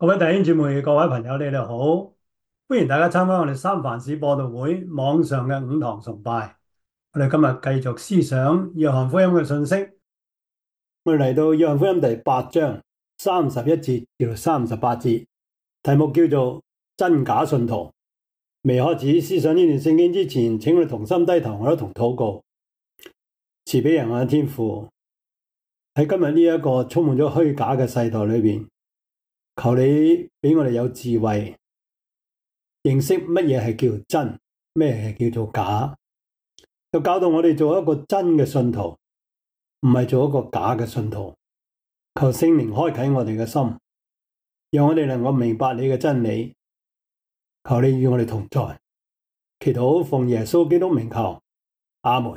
各位弟兄姊妹、各位朋友，你哋好！歡迎大家參加我哋三藩市播道會網上嘅午堂崇拜。我哋今日繼續思想約翰福音嘅信息。我哋嚟到約翰福音第8章31節至到38節，題目叫做真假信徒。未開始思想呢段聖經之前，請我哋同心低頭，我哋同禱告。慈悲仁愛嘅天父，喺今日呢一個充滿咗虛假嘅世代裏邊，求你俾我哋有智慧，認識乜嘢係叫真，咩係叫做假，又教導我哋做一個真嘅信徒，唔係做一個假嘅信徒。求聖靈開啟我哋嘅心，讓我哋能夠明白你嘅真理。求你與我哋同在，祈禱奉耶穌基督名求，阿門。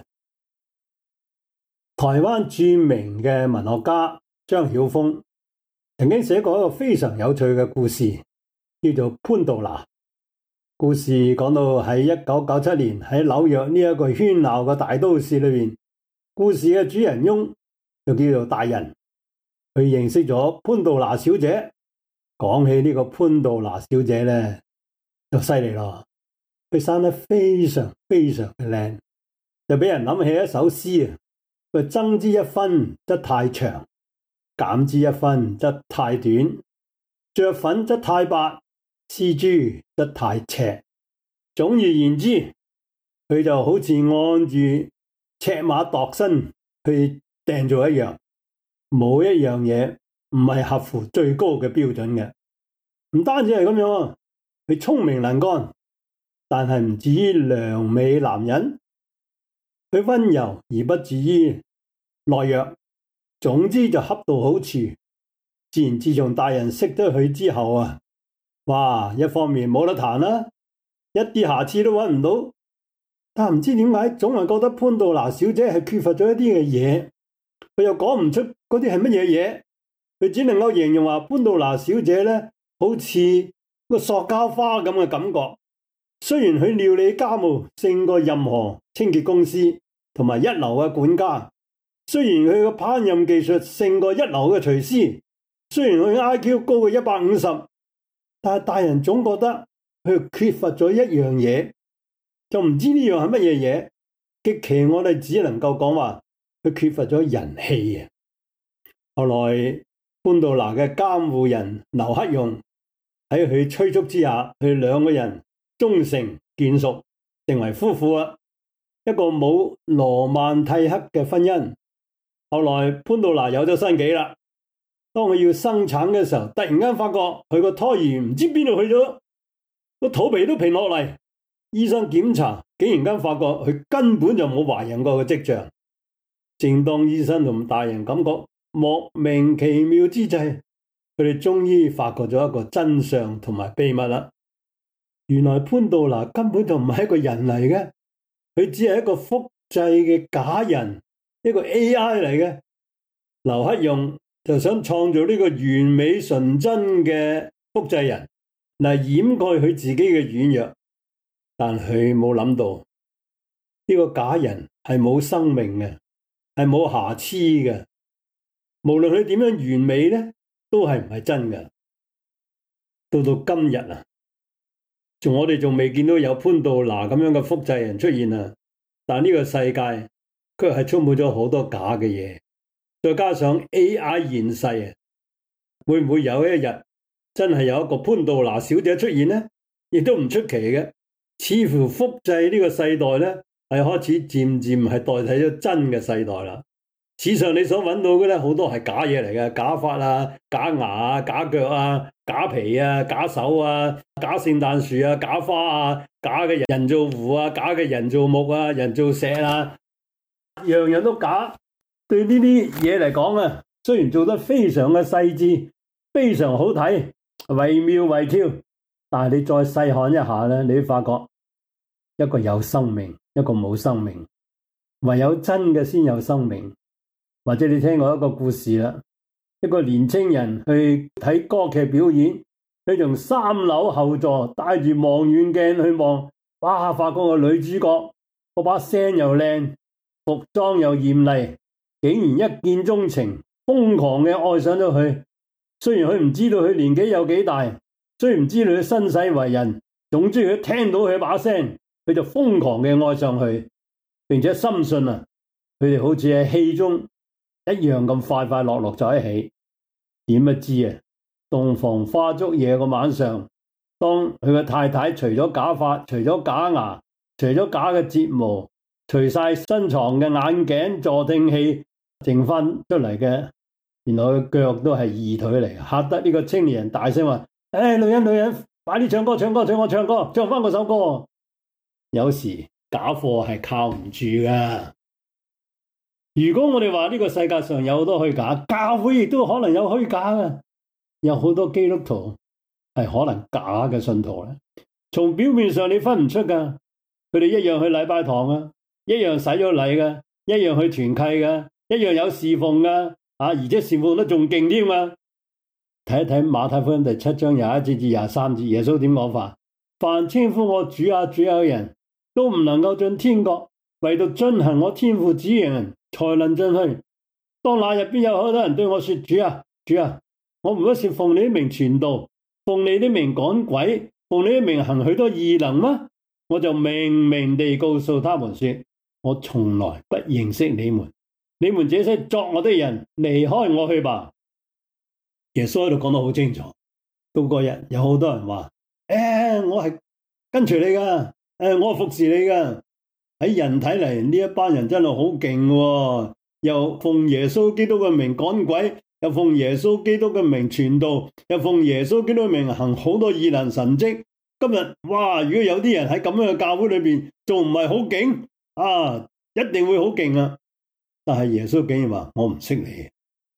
台灣著名嘅文學家張曉風曾經寫過一個非常有趣嘅故事，叫做潘度拉。故事講到喺1997年喺紐約呢一個喧鬧嘅大都市裏面，故事嘅主人翁就叫做大人，佢認識咗潘度拉小姐。講起呢個潘度拉小姐呢，就犀利咯，佢生得非常非常嘅靚，就俾人諗起一首詩啊，佢增之一分則太長，減之一分則太短，着粉則太白，施朱則太赤。總而言之，佢就好似按住尺碼度身去訂做一樣，冇一樣嘢唔係合乎最高嘅標準嘅。唔單止係咁樣，佢聰明能幹，但係唔至於良美男人，佢溫柔而不至於懦弱。總之就恰到好處。自從大人識得佢之後啊，哇！一方面冇得彈啦，一啲瑕疵都揾唔到，但唔知點解總係覺得潘度拉小姐係缺乏咗一啲嘅嘢，佢又講唔出嗰啲係乜嘢嘢，佢只能夠形容話潘度拉小姐呢，好似個塑膠花咁嘅感覺。雖然佢料理家務勝過任何清潔公司同埋一流嘅管家，雖然佢嘅烹飪技術勝過一流嘅廚師，雖然佢 IQ 高過150，但係大人總覺得佢缺乏咗一樣嘢，就唔知呢樣係乜嘢嘢。極其我哋只能夠講話佢缺乏咗人氣啊！後來潘度拉嘅監護人劉克用喺佢催促之下，佢兩個人終成眷屬，成為夫婦啊！一個冇羅曼蒂克嘅婚姻。後來潘度拉有咗身紀啦，當佢要生產嘅時候，突然間發覺佢個胎兒唔知邊度去咗，個肚皮都平落嚟。醫生檢查，竟然間發覺佢根本就冇懷孕過嘅跡象。正當醫生同大人感覺莫名其妙之際，佢哋終於發覺咗一個真相同埋秘密啦。原來潘度拉根本就唔係一個人嚟嘅，佢只係一個複製嘅假人，一個 AI 嚟嘅。劉克用就想創造呢個完美純真嘅複製人嚟掩蓋佢自己嘅軟弱，但佢冇諗到呢個假人係冇生命嘅，係冇瑕疵嘅。無論佢點樣完美呢，都係唔係真嘅。到今日啊，我哋仲未見到有潘度拉咁樣嘅複製人出現啊！但呢個世界卻係充滿咗好多假嘅嘢，再加上 AI 現世啊，會唔會有一日真係有一個潘度拉小姐出現呢？亦都唔出奇嘅。似乎複製呢個世代呢，係開始漸漸係代替咗真嘅世代啦。史上你所揾到嘅咧，好多係假嘢嚟嘅，假髮啊、假牙啊、假腳啊、假皮啊、假手啊、假聖誕樹啊、假花啊、假嘅人造湖啊、假嘅人造木啊、人造石啊，樣樣都假。對呢啲嘢嚟講啊，雖然做得非常嘅細緻、非常好睇、惟妙惟肖，但係你再細看一下咧，你會發覺一個有生命，一個冇生命，唯有真嘅先有生命。或者你聽過一個故事啦，一個年青人去睇歌劇表演，佢從3樓後座帶住望遠鏡去望，哇！發覺個女主角嗰把聲又靚，服裝又艷麗，竟然一見鍾情，瘋狂嘅愛上咗佢。 雖然佢唔知道佢年紀有幾大，雖然唔知道佢身世為人，總之佢聽到佢把聲，佢就瘋狂嘅愛上佢，並且深信啊，佢哋好似喺戲中一樣咁快快樂樂在一起。點不知啊，洞房花燭夜個晚上，當佢嘅太太除咗假髮，除咗假牙，除咗假嘅睫毛，除晒身藏嘅眼鏡、助聽器，剩翻出嚟嘅，原來佢腳都係二腿嚟，嚇得呢個青年人大聲話：女人，快啲唱歌，唱翻嗰首歌。有時假貨係靠唔住噶。如果我哋話呢個世界上有好多虛假，教會亦都可能有虛假嘅，有好多基督徒係可能假嘅信徒咧。從表面上你分唔出噶，佢哋一樣去禮拜堂啊，一樣洗咗禮噶，一樣去團契噶，一樣有侍奉噶，而且侍奉得仲勁添啊！睇一睇馬太福音第7章21節至23節，耶穌點講法？凡稱呼我主啊主啊嘅人，都唔能夠進天國，唯獨遵行我天父旨意嘅人才能進去。當那日邊有好多人對我說：主啊主啊，我唔過是奉你的名傳道，奉你的名趕鬼，奉你的名行許多異能嗎？我就明明地告訴他們說：我從來不認識你們，你們這些作我的人，離開我去吧。耶穌喺度講得好清楚，到嗰日有好多人話：我係跟隨你噶，我係服侍你噶。喺人睇嚟呢一班人真係好勁喎，又奉耶穌基督嘅名趕鬼，又奉耶穌基督嘅名傳道，又奉耶穌基督嘅名行好多異能神蹟。今日哇，如果有啲人喺咁樣嘅教會裏邊，仲唔係好勁啊？一定會好勁啊！但係耶穌竟然話：我唔識你。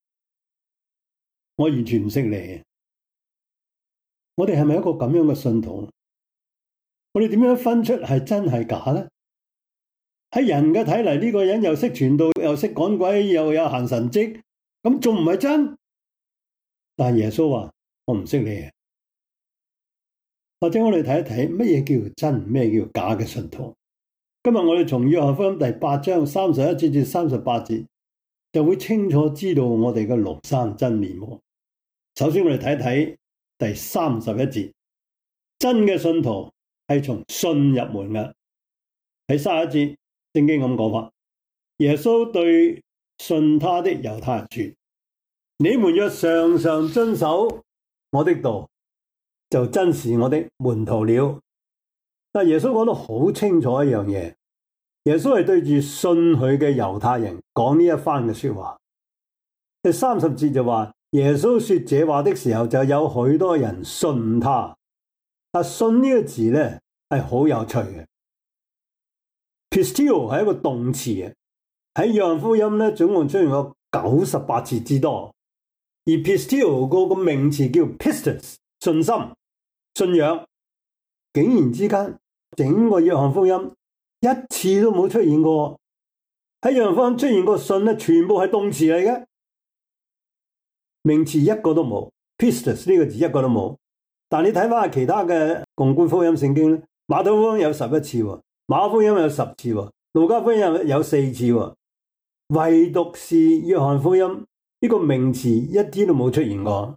我完全唔識你。我哋係咪一個咁樣嘅信徒？我哋點樣分出係真係假呢？喺人嘅睇嚟，呢個人又識傳道，又識趕鬼，又有行神蹟，咁仲唔係真？但係耶穌話：我唔識你。或者我哋睇一睇乜嘢叫真，咩叫假嘅信徒？今日我哋從約翰福音第8章31節至38節，就會清楚知道我哋嘅廬山真面目。首先我哋睇睇第31節，真嘅信徒係從信入門嘅。喺31節聖經咁講法，耶穌對信他的猶太人說：你們若常常遵守我的道，就真是我的門徒了。但耶穌講得好清楚一樣嘢，耶穌係對住信佢嘅猶太人講呢一番嘅說話。第30節就話，耶穌說這話的時候，就有許多人信他。但信呢個字呢係好有趣嘅。Pistio 係一個動詞，喺約翰福音呢總共出現咗98次之多。而 Pistio 個名詞叫 pistis， 信心、信仰，竟然之間整個約翰福音一次都冇出現過。喺約翰福音出現過信呢，全部係動詞嚟嘅，名詞一個都冇。pistis 呢個字一個都冇。但你睇翻其他嘅共觀福音聖經咧，馬太福音有11次，馬可福音有10次，路加福音有4次，唯獨是約翰福音呢個名詞一啲都冇出現過。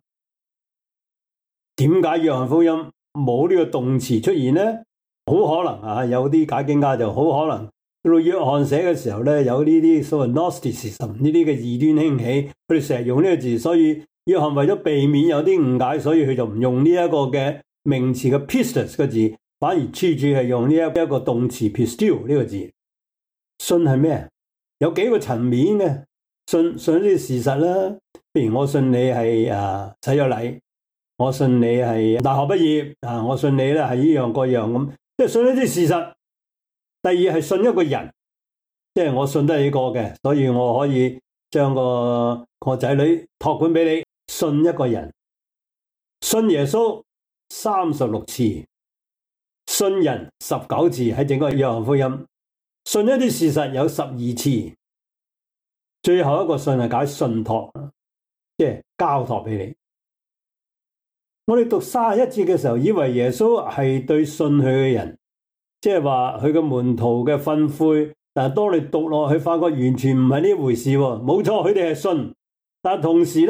點解約翰福音冇呢個動詞出現呢？好可能有啲解經家就好可能到約翰寫嘅時候呢，有呢啲所謂 Gnosticism 呢啲嘅異端興起，佢哋成日用呢個字，所以約翰為咗避免有啲誤解，所以佢就唔用呢一個嘅名詞嘅 pistis 個字，反而處處係用呢一個動詞 pistio 呢個字。信係咩？有幾個層面嘅信呢啲事實啦。譬如我信你係洗咗禮，我信你係大學畢業我信你咧係呢樣嗰樣咁，即係信一啲事實。第二係信一個人，即係我信得你個嘅，所以我可以將個仔女託管俾你。信一個人，信耶穌36次，信人19次，喺整個約翰福音，信一啲事實有12次，最後一個信係解信託，即係交託俾你。我哋讀31節嘅時候，以為耶穌係對信佢嘅人，即係話佢嘅門徒嘅訓誨，但係當你讀落去，發覺完全唔係呢回事喎。冇錯，佢哋係信，但係同時呢，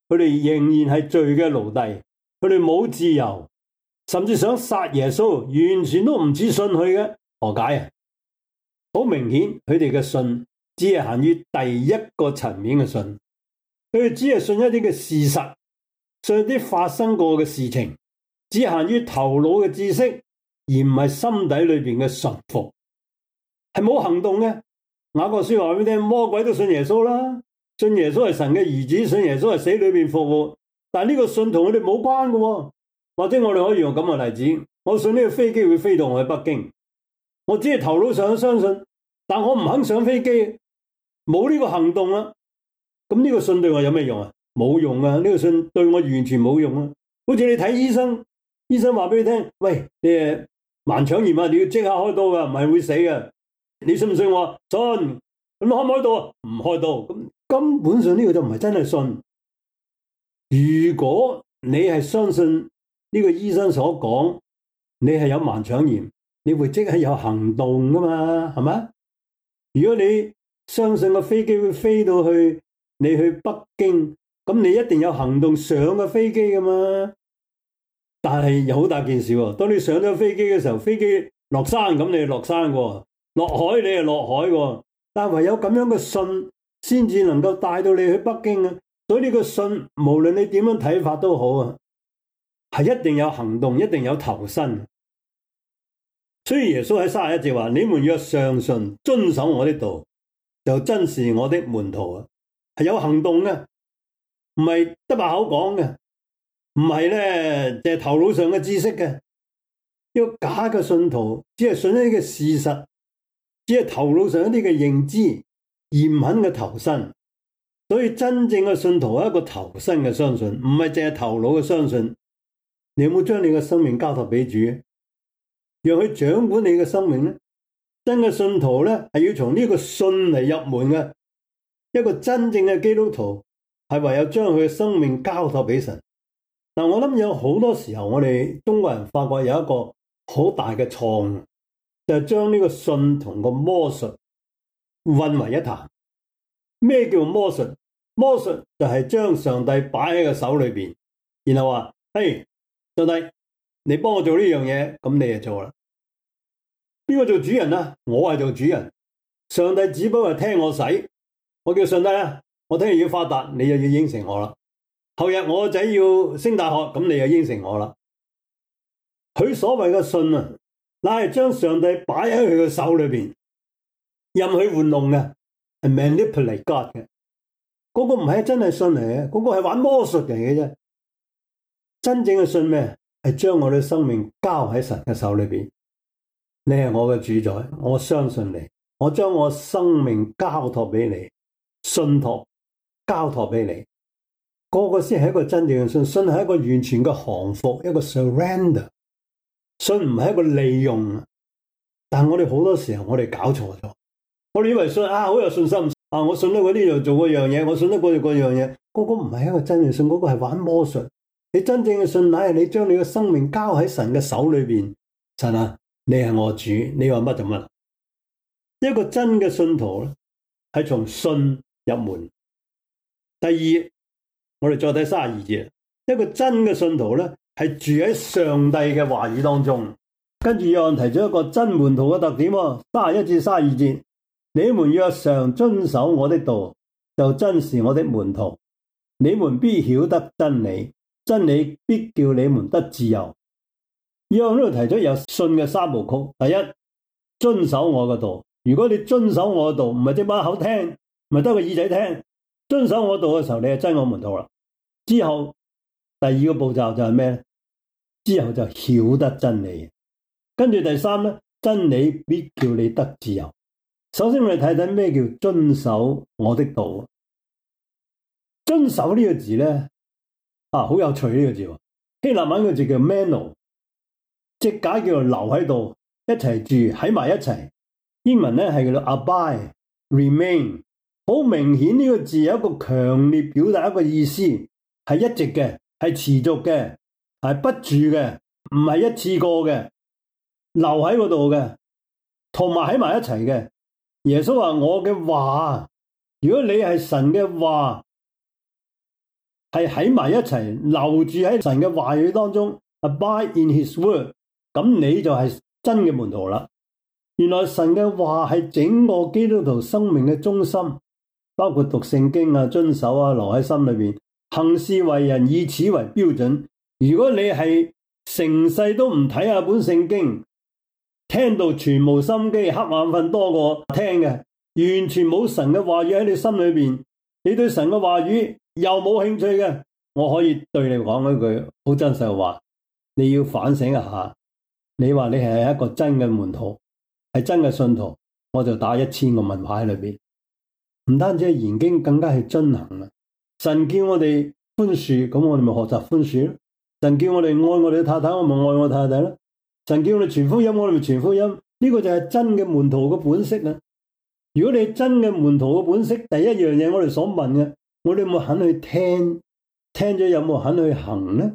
佢哋仍然係罪嘅奴隸，佢哋冇自由，甚至想殺耶穌，完全都唔似信佢嘅。何解啊？好明顯，佢哋嘅信只係限於第一個層面嘅信，佢哋只係信一啲嘅事實，信一啲發生過嘅事情，只限於頭腦嘅知識，而唔係心底裏邊嘅順服，係冇行動嘅。雅各書話俾你聽，魔鬼都信耶穌啦，信耶穌係神嘅兒子，信耶穌係死裏邊復活，但係呢個信同佢哋冇關嘅。或者我哋可以用咁嘅例子，我信呢個飛機會飛到我去北京，我只係頭腦上相信，但我唔肯上飛機，冇呢個行動啦。咁呢個信對我有咩用啊？冇用啊！呢個信對我完全冇用啊！好似你睇醫生，醫生話俾你聽，喂，你盲腸炎啊，你要即刻開刀噶，唔係會死嘅。你信唔信我？信。咁開唔開刀啊？唔開刀。咁根本上呢個就唔係真係信。如果你係相信呢個醫生所講，你係有盲腸炎，你會即刻有行動噶嘛？係咪？如果你相信個飛機會飛到去你去北京，咁你一定有行動上個飛機噶嘛？但係有好大件事喎，當你上咗飛機嘅時候，飛機落山，咁你就落山喎，落海你就落海喎。但係唯有咁樣嘅信，先至能夠帶到你去北京啊！所以呢個信，無論你點樣睇法都好啊，係一定有行動，一定有投身。所以耶穌喺31節話：你們若常信，遵守我的道，就真是我的門徒啊！係有行動嘅，唔係得把口講嘅，唔係咧就係頭腦上嘅知識嘅。一個假嘅信徒只係信一啲嘅事實，只係頭腦上一啲嘅認知，而唔肯嘅投身。所以真正嘅信徒係一個投身嘅相信，唔係淨係頭腦嘅相信。你有冇將你嘅生命交託俾主，讓佢掌管你嘅生命呢？真嘅信徒咧係要從呢個信嚟入門嘅。一個真正嘅基督徒係唯有將佢嘅生命交託俾神。但我諗有好多時候，我哋中國人發覺有一個好大嘅錯誤，就係將呢個信同個魔術混為一談。咩叫魔術？魔術就係將上帝擺喺個手裏邊，然後話：嘿，上帝，你幫我做呢樣嘢，咁你就做啦。邊個做主人啊？我係做主人，上帝只不過係聽我使。我叫上帝啊，我聽日要發達，你就要應承我啦。後日我仔要升大學，咁你就應承我啦。佢所謂嘅信啊，乃係將上帝擺喺佢嘅手裏邊，任佢玩弄嘅，係 manipulate God 嘅。嗰個唔係真係信嚟嘅，嗰個係玩魔術嚟嘅啫。真正嘅信咩？係將我哋生命交喺神嘅手裏邊。你係我嘅主宰，我相信你，我將我生命交託俾你，信託交託俾你。嗰個先係一個真正嘅信。信係一個完全嘅降服，一個 surrender。信唔係一個利用。但係我哋好多時候我哋搞錯咗，我哋以為信啊好有信心啊，我信得嗰啲就做嗰樣嘢，我信得嗰樣嘢。嗰個唔係一個真正信，嗰個係玩魔術。你真正嘅信乃係你將你嘅生命交喺神嘅手裏邊。神啊，你係我主，你話乜就乜。一個真嘅信徒咧，係從信入門。第二，我哋再睇32節，一個真嘅信徒咧，係住喺上帝嘅話語當中。跟住約翰提出一個真門徒嘅特點，31至32節，你們若常遵守我的道，就真是我的門徒。你們必曉得真理，真理必叫你們得自由。約翰呢度提出有信嘅三部曲。第一，遵守我嘅道。如果你遵守我嘅道，唔係只把口聽，唔係得個耳仔聽，遵守我道嘅時候，你係真我門徒啦。之後第二個步驟就係咩？之後就曉得真理。跟住第三咧，真理必叫你得自由。首先我哋睇睇咩叫遵守我的道。遵守呢個字咧，好有趣呢個字。希臘文個字叫 meno， 直解叫做留喺度，一齊住喺埋一齊。英文咧係叫做 abide remain。好明顯呢個字有一個強烈表達一個意思，係一直嘅，係持續嘅，係不住嘅，唔係一次過嘅，留喺嗰度嘅，同埋喺埋一齊嘅。耶穌話：我嘅話，如果你係神嘅話， 係喺埋一齊，留住喺神嘅話語當中 ，abide in His word， 咁你就係真嘅門徒啦。原來神嘅話係整個基督徒生命嘅中心，包括讀聖經啊、遵守啊、留喺心裏邊，行事為人以此為標準。如果你係成世都唔睇下本聖經，聽到全無心機、瞌眼瞓多過聽嘅，完全冇神嘅話語喺你心裏邊，你對神嘅話語又冇興趣嘅，我可以對你講一句好真實嘅話，你要反省一下。你話你係一個真嘅門徒，係真嘅信徒，我就打1000個問牌喺裏邊。唔單止係研經，更加係遵行啊！神叫我哋寬恕，咁我哋咪學習寬恕咯。神叫我哋愛我哋嘅太太，我咪愛我太太咯。神叫我哋傳福音，我哋咪傳福音。呢個就係真嘅門徒嘅本色啊！如果你真嘅門徒嘅本色，第一樣嘢我哋所問嘅，我哋有冇肯去聽？聽咗有冇肯去行呢？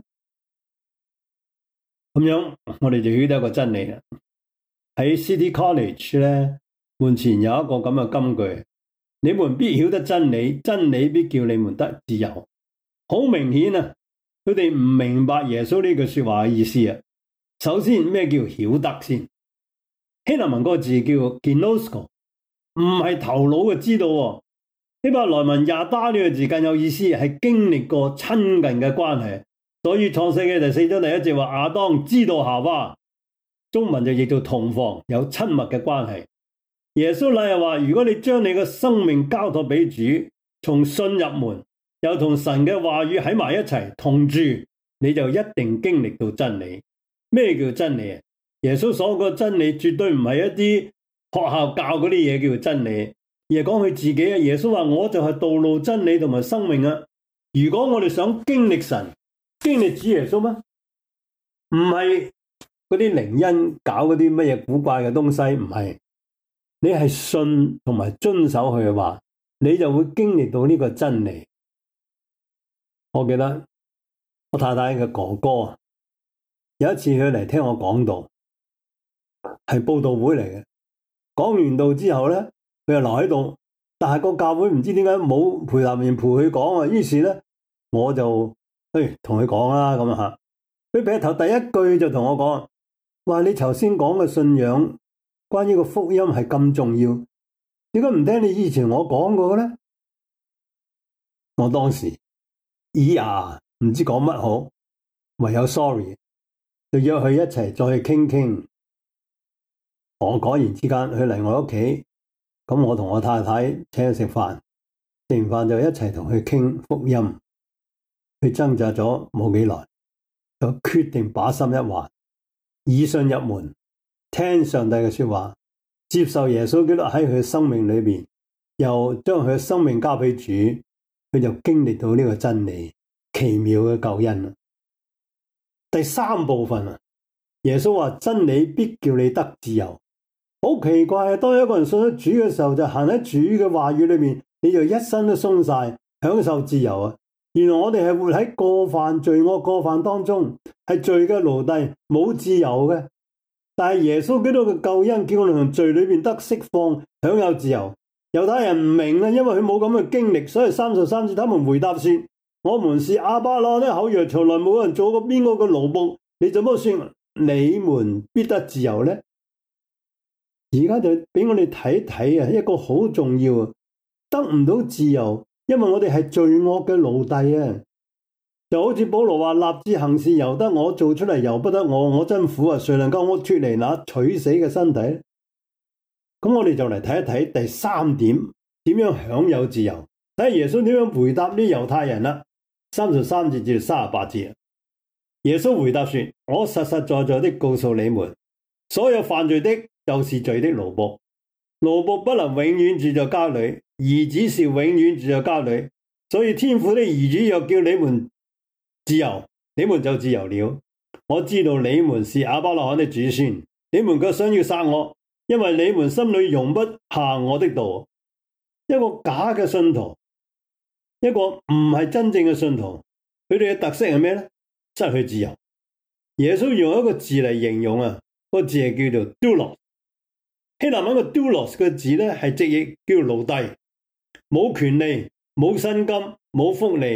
咁樣我哋就曉得一個真理啦。喺 City College 咧，門前有一個咁嘅金句：你們必曉得真理，真理必叫你們得自由。好明顯啊，佢哋唔明白耶穌呢句說話嘅意思啊。首先咩叫曉得先？希臘文個字叫 ginosko， 唔係頭腦嘅知道喎。希伯來文 yada 呢個字更有意思，係經歷過親近嘅關係。所以創世記第4章第1節話亞當知道夏娃，中文就譯做同房，有親密嘅關係。耶穌乃係話，如果你將你嘅生命交託俾主，從信入門，又同神嘅話語喺埋一齊同住，你就一定經歷到真理。咩叫真理啊？耶穌所講嘅真理絕對唔係一啲學校教嗰啲嘢叫做真理，而係講佢自己啊。耶穌話我就係道路、真理同埋生命啊。如果我哋想經歷神，經歷主耶穌咩？唔係嗰啲靈恩搞嗰啲乜嘢古怪嘅東西，唔係。你係信同埋遵守佢嘅話，你就會經歷到呢個真理。我記得我太太嘅哥哥有一次佢嚟聽我講道，係佈道會嚟嘅。講完道之後咧，佢就留喺度，但係個教會唔知點解冇陪談員陪佢講啊。於是咧，我就同佢講啦咁啊吓。佢劈頭第一句就同我講：話你頭先講嘅信仰，關於個福音係咁重要，點解唔聽你以前我講過嘅咧？我當時唔知講乜好，唯有 sorry， 就約佢一齊再去傾傾。我講完之間，佢嚟我屋企，咁我同我太太請佢食飯，食完飯就一齊同佢傾福音。佢掙扎咗冇幾耐，就決定把心一橫，以信入門，聽上帝嘅說話，接受耶穌基督喺佢嘅生命裏邊，又將佢嘅生命交俾主，佢就經歷到呢個真理，奇妙嘅救恩。第3部分啊，耶穌話真理必叫你得自由。好奇怪啊！當一個人信咗主嘅時候，就行喺主嘅話語裏面，你就一身都鬆晒，享受自由啊！原來我哋係活喺過犯、罪惡過犯當中，係罪嘅奴隸，冇自由嘅。但係耶穌基督嘅救恩叫我哋從罪裏面得釋放，享有自由。猶太人唔明啊，因為佢冇咁嘅經歷，所以33節他們回答說：我們是亞伯拉罕的後裔，從來冇人做過邊個嘅奴僕，你怎麼說你們必得自由呢？而家就俾我哋睇睇啊，一個好重要啊，得唔到自由，因為我哋係罪惡嘅奴隸啊。就好似保羅話：立志行事由得我，做出嚟由不得我，我真苦啊！誰能夠我脫離那取死嘅身體？咁我哋就嚟睇一睇第3點，點樣享有自由？睇下耶穌點樣回答呢猶太人啦。33節至38節，耶穌回答說：我實實在在的告訴你們，所有犯罪的，就是罪的奴僕。奴僕不能永遠住在家裏，兒子是永遠住在家裏。所以天父的兒子若叫你們自由，你們就自由了。我知道你們是亞伯拉罕的子孫，你們卻想要殺我，因為你們心裏容不下我的道。一個假嘅信徒，一個唔係真正嘅信徒，佢哋嘅特色係咩呢？失去自由。耶穌用一個字嚟形容啊，個字係叫做 doulos。希臘文個 doulos 嘅字咧係直譯叫奴隸，冇權利、冇薪金、冇福利，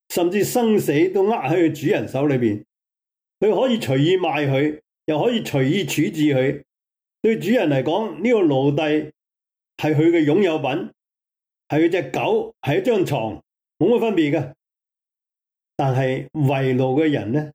甚至生死都握喺佢主人手裏邊。佢可以隨意賣佢，又可以隨意處置佢。對主人嚟講，呢個奴隸係佢嘅擁有品，係佢隻狗，係一張床，冇乜分別嘅。但係為奴嘅人呢，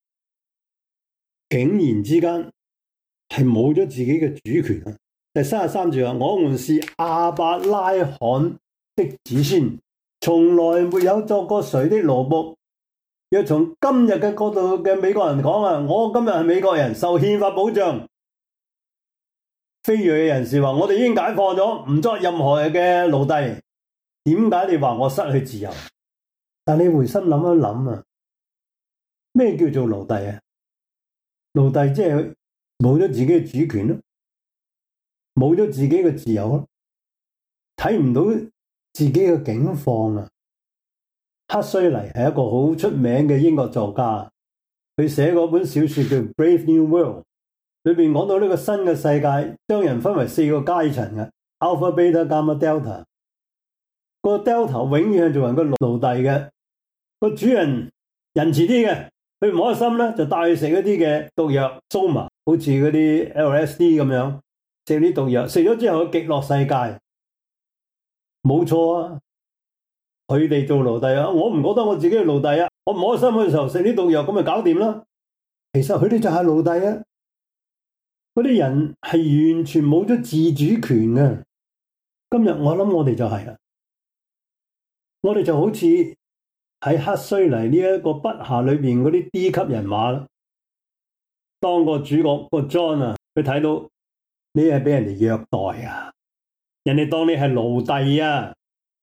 竟然之間係冇咗自己嘅主權啊！第33節話：我們是亞伯拉罕的子孫，從來沒有作過誰的奴僕。若從今日嘅角度嘅美國人講啊，我今日係美國人，受憲法保障。非裔嘅人士話：我哋已經解放咗，唔作任何嘅奴隸。點解你話我失去自由？但你回心諗一諗啊，咩叫做奴隸啊？奴隸即係冇咗自己嘅主權咯，冇咗自己嘅自由咯，睇唔到自己嘅境況啊！赫胥黎係一個好出名嘅英國作家，佢寫嗰本小說叫《Brave New World》，裏面講到呢個新嘅世界將人分為4個階層嘅 Alpha、Beta、Gamma、Delta。個 Delta 永遠係做人個奴隸嘅，個主人仁慈啲嘅，佢唔開心咧就帶佢食一啲嘅毒藥 Soma， 好似嗰啲 LSD 咁樣，食啲毒藥，食咗之後極樂世界，冇錯啊！佢哋做奴隸啊，我唔覺得我自己係奴隸啊，我唔開心嘅時候食啲毒藥咁咪搞掂啦。其實佢哋就係奴隸啊，嗰啲人係完全冇咗自主權嘅。今日我諗我哋就係啦，我哋就好似喺赫胥黎呢一個筆下裏邊嗰啲 D 級人馬啦。當個主角個 John 啊，佢睇到你係俾人哋虐待啊，人哋當你係奴隸啊。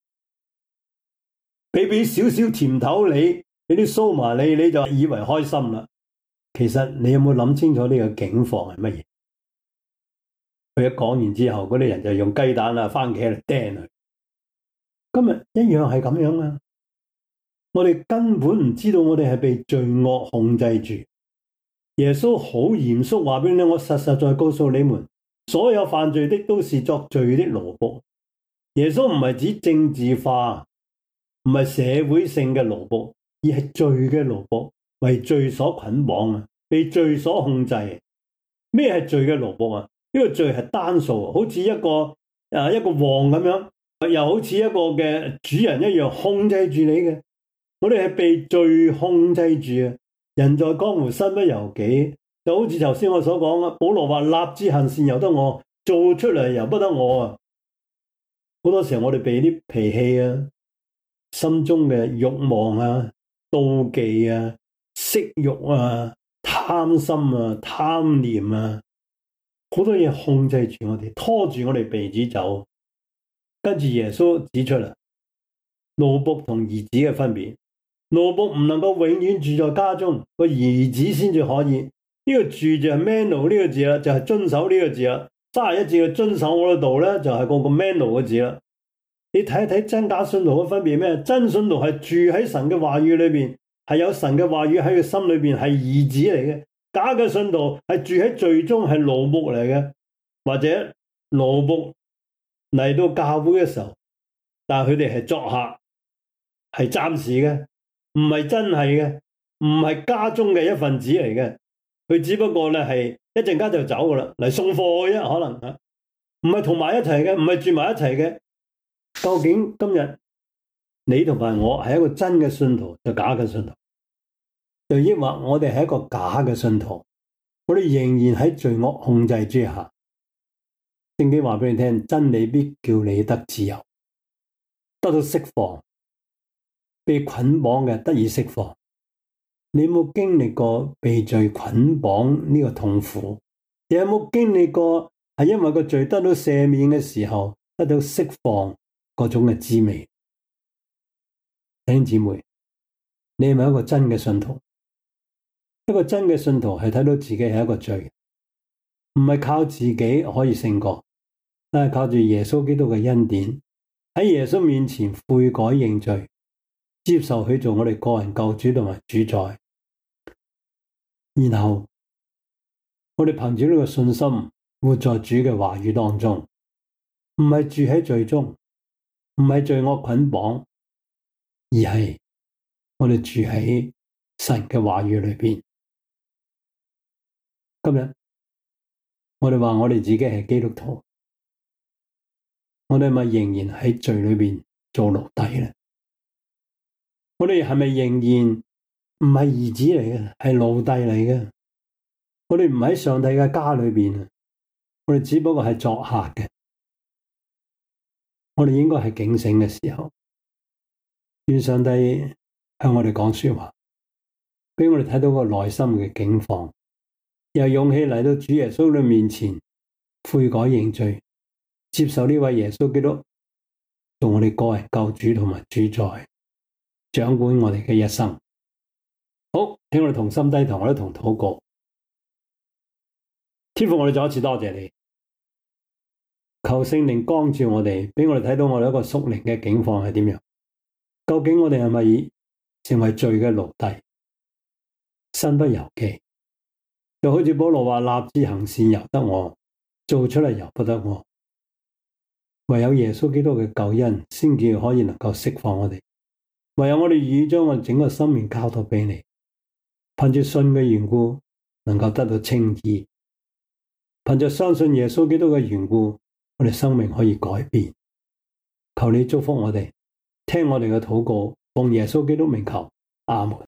俾少少甜頭你，俾啲蘇麻你就以為開心啦。其實你有冇諗清楚呢個境況係乜嘢？佢一講完之後，嗰啲人就用雞蛋啊、番茄嚟釘佢。今日一樣係咁樣啊！我哋根本唔知道我哋係被罪惡控制住。耶穌好嚴肅話俾你聽，我實實在告訴你們，所有犯罪的都是作罪的奴僕。耶穌唔係指政治化，唔係社會性嘅奴僕，而係罪嘅奴僕，為罪所捆綁啊，被罪所控制。咩係罪嘅奴僕啊？呢個罪係單數，好似一個王咁樣，又好似一個嘅主人一樣控制住你嘅。我哋係被罪控制住啊！人在江湖身不由己，就好似頭先我所講啊。保羅話：立志行善由得我，做出嚟由不得我啊！好多時候我哋被啲脾氣啊、心中嘅慾望啊、妒忌啊、色欲啊、貪心啊、貪念啊，好多嘢控制住我哋，拖住我哋鼻子走。跟住耶穌指出啦，奴僕同兒子嘅分別。奴僕唔能夠永遠住在家中，個兒子先至可以。呢個住就係 meno 呢個字啦，就係遵守呢個字啦。31節嘅遵守我嘅道咧，就係個 meno 嘅字啦。你睇一睇真假信徒嘅分別咩？真信徒係住喺神嘅話語裏邊，係有神嘅話語喺佢心裏邊，係兒子嚟嘅。假嘅信徒係住喺罪中，係奴僕嚟嘅，或者奴僕嚟到教會嘅時候，但係佢哋係作客，係暫時嘅。唔係真係嘅，唔係家中嘅一份子嚟嘅，佢只不過咧係一陣間就走噶啦，嚟送貨嘅啫，可能啊，唔係同埋一齊嘅，唔係住埋一齊嘅。究竟今日你同埋我係一個真嘅信徒，就假嘅信徒，就抑或我哋係一個假嘅信徒，我哋仍然喺罪惡控制之下。聖經話俾你聽，真理必叫你得自由，得到釋放。被捆綁嘅得以釋放，你有冇經歷過被罪捆綁呢個痛苦？你有冇經歷過係因為個罪得到赦免嘅時候得到釋放嗰種嘅滋味？弟兄姊妹，你係咪一個真嘅信徒？一個真嘅信徒係睇到自己係一個罪，唔係靠自己可以勝過，但係靠住耶穌基督嘅恩典，喺耶穌面前悔改認罪，接受佢做我哋個人救主同埋主宰，然後我哋憑住呢個信心活在主嘅話語當中，唔係住喺罪中，唔係罪惡捆綁，而係我哋住喺神嘅話語裏邊。今日我哋話我哋自己係基督徒，我哋係咪仍然喺罪裏邊做奴隸呢？我哋係咪仍然唔係兒子嚟嘅，係奴隸嚟嘅？我哋唔喺上帝嘅家裏邊，我哋只不過係作客嘅。我哋應該係警醒嘅時候，願上帝向我哋講說話，俾我哋睇到個內心嘅境況，有勇氣嚟到主耶穌嘅面前悔改認罪，接受呢位耶穌基督做我哋個人救主同埋主宰，掌管我哋嘅一生。好，請我哋同心低頭，我哋同禱告。天父，我哋再一次多謝你，求聖靈光照我哋，俾我哋睇到我哋一個屬靈嘅境況係點樣。究竟我哋係咪成為罪嘅奴隸，身不由己？就好似保羅話，立志行善由得我，做出嚟由不得我。唯有耶穌基督嘅救恩，先至可以能夠釋放我哋。唯有我哋願意將我哋整個生命交託俾你，憑住信嘅緣故，能夠得到稱義。憑着相信耶穌基督嘅緣故，我哋生命可以改變。求你祝福我哋，聽我哋嘅禱告，奉耶穌基督名求，阿門。